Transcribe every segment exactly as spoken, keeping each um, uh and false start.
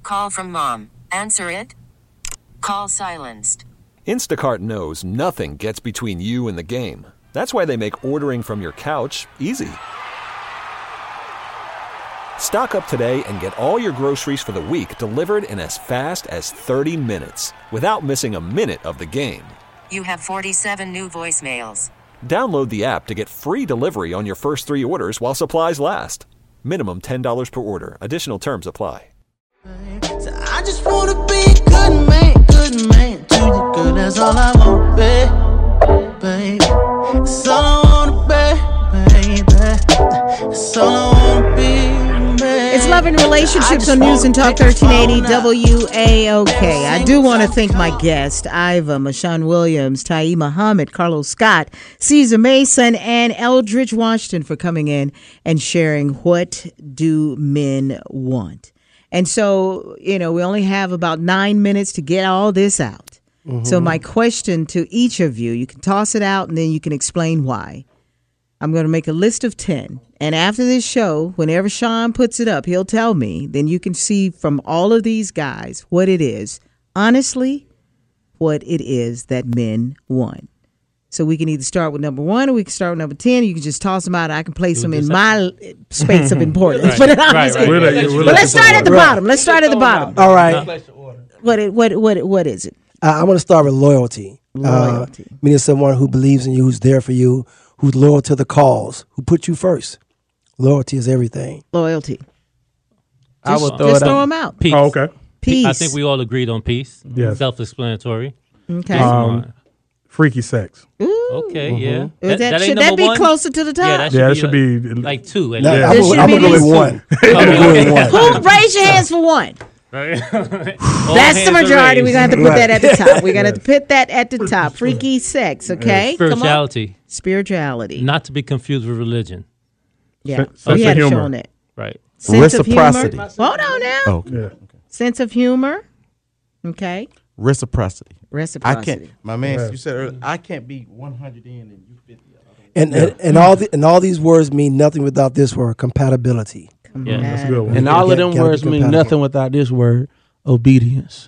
call from mom. Answer it. Call silenced. Instacart knows nothing gets between you and the game. That's why they make ordering from your couch easy. Stock up today and get all your groceries for the week delivered in as fast as thirty minutes without missing a minute of the game. You have forty-seven new voicemails. Download the app to get free delivery on your first three orders while supplies last. Minimum ten dollars per order. Additional terms apply. So I just want to be a good man, good man. To you, girl, that's all I want, babe, babe. That's all I want, babe, babe. That's all I want to be, babe. It's Love and Relationships on News and Talk thirteen eighty W A O K. I do want to thank my guests, Iva, Mashawn Williams, Ta'i Muhammad, Carlos Scott, Caesar Mason, and Eldridge Washington for coming in and sharing What Do Men Want? And so, you know, we only have about nine minutes to get all this out. Mm-hmm. So my question to each of you, you can toss it out and then you can explain why. I'm going to make a list of ten. And after this show, whenever Sean puts it up, he'll tell me. Then you can see from all of these guys what it is, honestly, what it is that men want. So we can either start with number one or we can start with number ten. You can just toss them out. I can place them in my space of importance. Right, but right, right, right. We'll let, we'll but let's start at the right. bottom. Let's start at the bottom. All right. What it, what what what is it? Uh, I'm going to start with loyalty. Loyalty. Uh, meaning someone who believes in you, who's there for you, who's loyal to the cause, who put you first. Loyalty is everything. Loyalty. Just, I will throw just it throw out. them out. Peace. Oh, okay. Peace. I think we all agreed on peace. Yes. Self-explanatory. Okay. Um, freaky sex. Ooh. Okay, Mhm. yeah. Is That, that, that ain't should that number be one? closer to the top? Yeah, that should Yeah, be, it should like, be like two. At No, least. I'm This should going be to go with these one. two. I'm going to go with one. Who raise your hands for one? Right. All That's hands the are majority. raised. We're going to have to put that at the top. We're going to have to put that at the top. Freaky sex, okay? Come on. Spirituality. Spirituality. Not to be confused with religion. Yeah. Sense we of had a show humor. on that. Right. Sense of humor. Reciprocity. Hold on now. Oh, Yeah. Sense of humor. Okay. reciprocity. Reciprocity. I can't. My man, Yeah. you said earlier, I can't be one hundred in and you fifty. And, and, and, all the, and all these words mean nothing without this word, compatibility. Yeah. That's a good one. And all Gotta- of them gotta be words mean compatible. nothing without this word, obedience.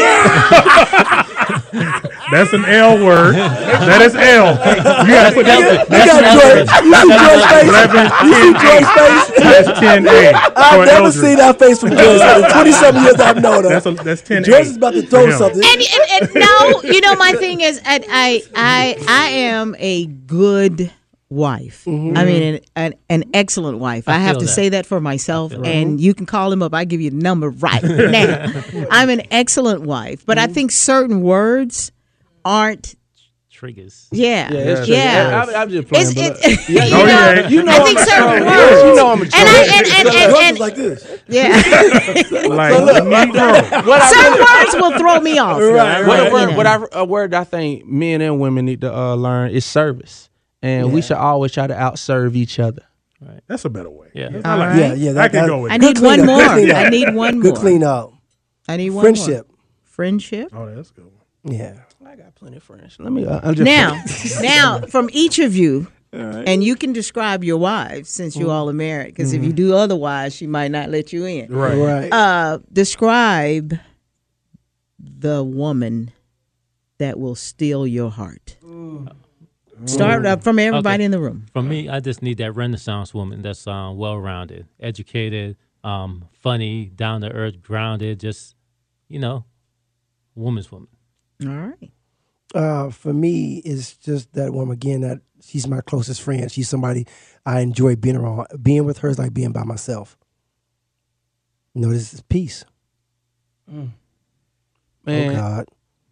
That's an L word. That is L. You got to put that. You got George, you see George's face? You see George's face? That's ten A. I've never seen that face from George. In the twenty-seven years I've known her. That's, a, that's ten A. George is about to throw for him. something. And, and, and no, you know, my thing is, I, I, I, I am a good wife. Mm-hmm. I mean, an, an, an excellent wife. I, I have feel to that. say that for myself. feel And you can call him up. I give you the number right now. I'm an excellent wife, but I think certain words aren't. Triggers. Yeah, Yeah, it's yeah. true. I, I'm just playing. It's, but, it, yeah, you No, know, you ain't. you know I I'm think a certain troll. words. You know I'm a And I and and and, George and, is like this. yeah. Like Negro. What I Certain words will throw me off. Right, What, You a word, know. what I, a word I think men and women need to uh, learn is service, and we Yeah. should always try to outserve each other. That's a better way. Yeah. I All like right. that. Yeah, yeah. I That, can that, go with I it. need Good one clean more. up, good clean I up. need one Good more. clean out. I need one Friendship. more. Friendship. Oh, that's a good one. Yeah. I got plenty of friends. Let me. Uh, I'm just Now, now, from each of you, and you can describe your wives since you all are married. Because if you do otherwise, she might not let you in. Right. Right. Uh, describe the woman that will steal your heart. Start uh, from everybody Okay. in the room. For me, I just need that Renaissance woman that's um, well-rounded, educated, um, funny, down-to-earth, grounded, just, you know, woman's woman. All right. Uh, for me, it's just that woman again. That she's my closest friend. She's somebody I enjoy being around. Being with her is like being by myself. You know, this is peace. man. Oh God.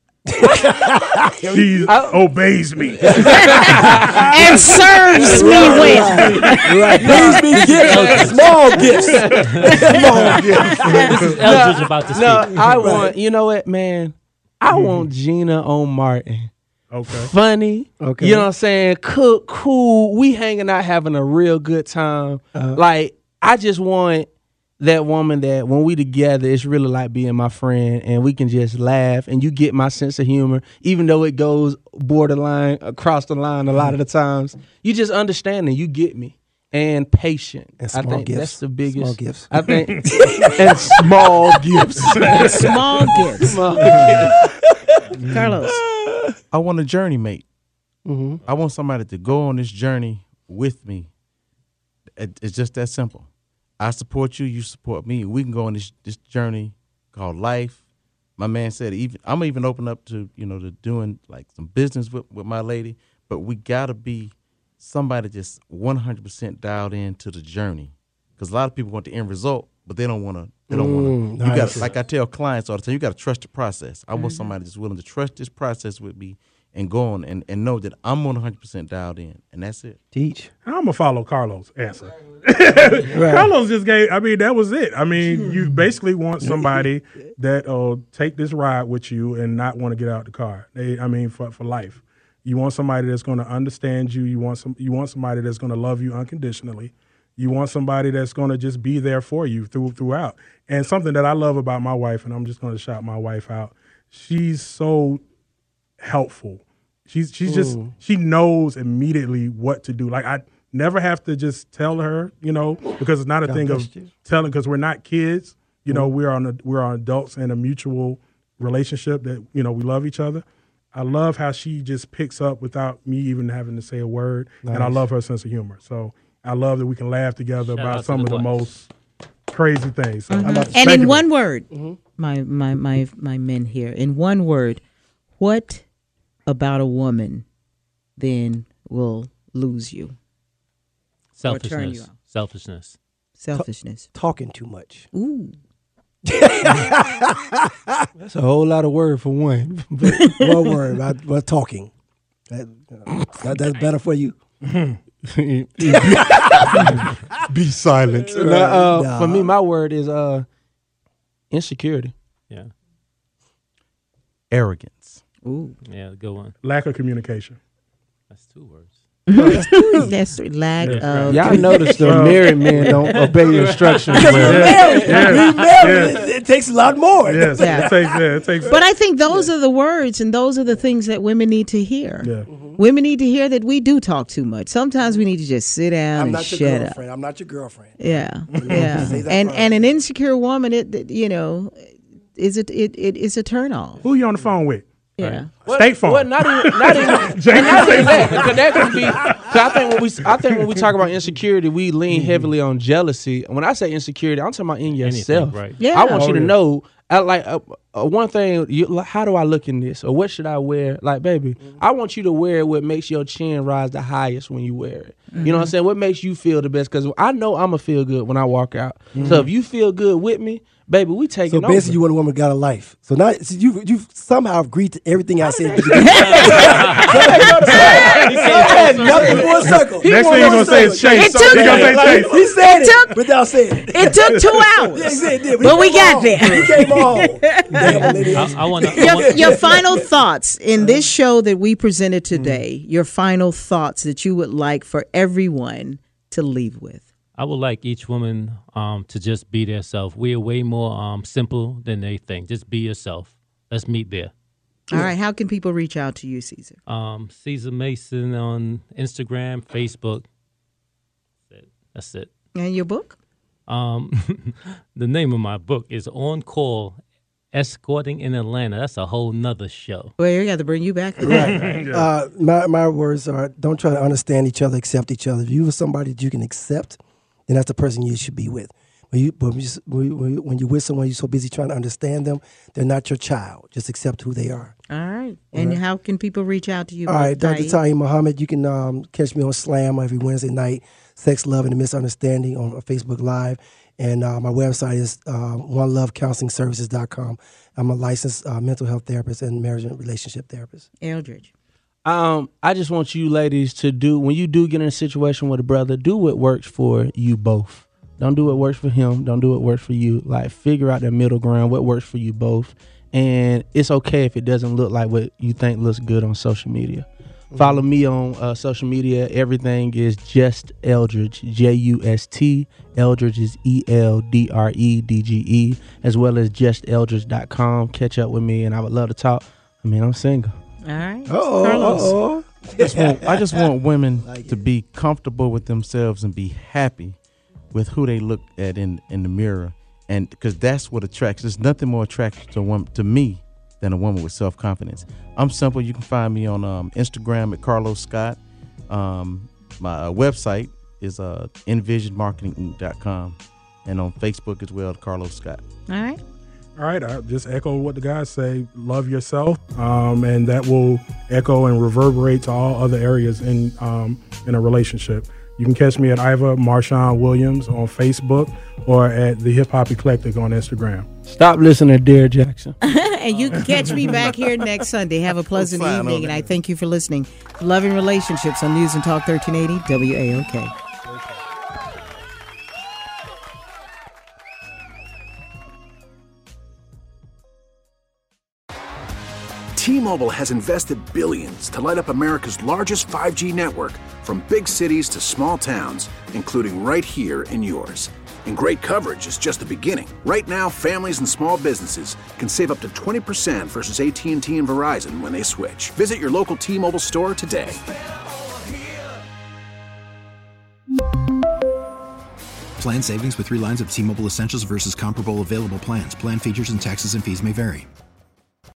She obeys me. And serves me well. Right. Please be gifts. Small gifts. Small gifts. This is Eldridge about to speak. No, I want. You know what, man? I want Gina on Martin. Okay. Funny. Okay. You know what I'm saying? Cook, cool. We hanging out, having a real good time. Uh-huh. Like, I just want that woman that when we together, it's really like being my friend, and we can just laugh, and you get my sense of humor, even though it goes borderline across the line a lot of the times. You just understand and you get me. and patient. And I small think gifts. that's the biggest. Small gifts. I think and small gifts. Small gifts. Small gifts. Carlos. I want a journey mate. Mm-hmm. I want somebody to go on this journey with me. It- It's just that simple. I support you, you support me. We can go on this this journey called life. My man said even I'm even open up to, you know, to doing like some business with, with my lady, but we gotta be somebody just one hundred percent dialed into the journey. Because a lot of people want the end result, but they don't want to. They don't want Mm, to. You nice. got, like I tell clients all the time, you got to trust the process. I want somebody that's willing to trust this process with me and go on and, and know that I'm one hundred percent dialed in, and that's it. Teach. I'm gonna follow Carlos' answer. Right. Carlos just gave. I mean, that was it. I mean, you basically want somebody that uh take this ride with you and not want to get out the car. They, I mean, for for life. You want somebody that's going to understand you. You want some. You want somebody that's going to love you unconditionally. You want somebody that's going to just be there for you through throughout. And something that I love about my wife, and I'm just going to shout my wife out. She's so helpful. She's she's just she knows immediately what to do. Like I never have to just tell her, you know, because it's not a God thing bless of you. telling. Because we're not kids, you know. We're on a, we're on adults in a mutual relationship that you know we love each other. I love how she just picks up without me even having to say a word, and I Nice. love her sense of humor. So I love that we can laugh together Shout out about to some the of the wife. most crazy things. So, And thank in you. one word, my, my my my men here. In one word, what about a woman then will lose you? Or turn you Selfishness. off. Selfishness. Selfishness. Talking too much. Ooh. That's a whole lot of word for one. One word. About, about talking. That, uh, that, that's better for you. Be silent. No, uh, Nah. For me, my word is uh, insecurity. Yeah. Arrogance. Ooh. Yeah, good one. Lack of communication. That's two words. That's lack Yes, of. Y'all notice the Uh, married men don't obey instructions. Because we're well. married. Yeah. We married. Yeah. It, it takes a lot more. Yes, Yeah. it takes. Yeah, it takes. But I think those are the words and those are the things that women need to hear. yeah. Women need to hear that we do talk too much. Sometimes we need to just sit down I'm and not your shut up. girlfriend. I'm not your girlfriend. Yeah, yeah. Say that And first. and an insecure woman, it, it you know, is it it it is a turn off. Who you on the phone with? Yeah. State Farm. Well, not even, not even, James not State even that. Because that could be. Cause I think when we, I think when we talk about insecurity, we lean heavily on jealousy. When I say insecurity, I'm talking about in yourself. right. Yeah. I want Oh, you to yeah. know. I like uh, uh, one thing. You, like, how do I look in this, or what should I wear? Like, baby, I want you to wear what makes your chin rise the highest when you wear it. You know what I'm saying? What makes you feel the best? Because I know I'm gonna feel good when I walk out. So if you feel good with me, baby, we So taking basically, over. you want a woman got a life. So now so you you somehow agreed to everything I said. I had nothing for a circle. Next thing you're gonna say is Chase. It took- You're gonna say Chase. He said It took- it without saying it. It took two hours. Yeah, he said it did, But he we came got on. there. He came on. Damn, lady. I, I want Your, to. your final thoughts in this show that we presented today, your final thoughts that you would like for everyone to leave with. I would like each woman um, to just be their self. We are way more um, simple than they think. Just be yourself. Let's meet there. All right. How can people reach out to you, Caesar? Um, Caesar Mason on Instagram, Facebook. That's it. That's it. And your book? Um, the name of my book is On Call, Escorting in Atlanta. That's a whole nother show. Well, we got to bring you back. Uh, my my words are: don't try to understand each other, accept each other. If you are somebody that you can accept, then that's the person you should be with. When you, but when, you, when you- when you're with someone, you're so busy trying to understand them, they're not your child. Just accept who they are. All right. And how can people reach out to you? All right, Doctor Taib? Taib Muhammad, you can um, catch me on Slam every Wednesday night, Sex, Love, and the Misunderstanding on Facebook Live. And uh, my website is uh, one love counseling services dot com. I'm a licensed uh, mental health therapist and marriage and relationship therapist. Eldridge. Um, I just want you ladies to do, when you do get in a situation with a brother, do what works for you both. Don't do what works for him. Don't do what works for you. Like, figure out the middle ground, what works for you both. And it's okay if it doesn't look like what you think looks good on social media. Mm-hmm. Follow me on uh, social media. Everything is Just Eldridge, J U S T. Eldridge is E L D R E D G E, as well as just eldridge dot com. Catch up with me, and I would love to talk. I mean, I'm single. All right. Uh-oh, Carlos. uh-oh. just want, I just want women like to be comfortable with themselves and be happy with who they look at in, in the mirror. And because that's what attracts. There's nothing more attractive to a woman, to me, than a woman with self-confidence. I'm simple. You can find me on um, Instagram at Carlos Scott. Um, my uh, website is uh, envision marketing inc dot com, and on Facebook as well, Carlos Scott. All right. All right. I just echo what the guys say. Love yourself, um, and that will echo and reverberate to all other areas in um, in a relationship. You can catch me at Iva Marshawn Williams on Facebook or at the Hip Hop Eclectic on Instagram. Stop listening to Derrick Jackson. And you can catch me back here next Sunday. Have a pleasant evening, and I thank you for listening to Loving Relationships on News and Talk thirteen eighty W A O K. T-Mobile has invested billions to light up America's largest five G network, from big cities to small towns, including right here in yours. And great coverage is just the beginning. Right now, families and small businesses can save up to twenty percent versus A T and T and Verizon when they switch. Visit your local T-Mobile store today. Plan savings with three lines of T-Mobile Essentials versus comparable available plans. Plan features and taxes and fees may vary.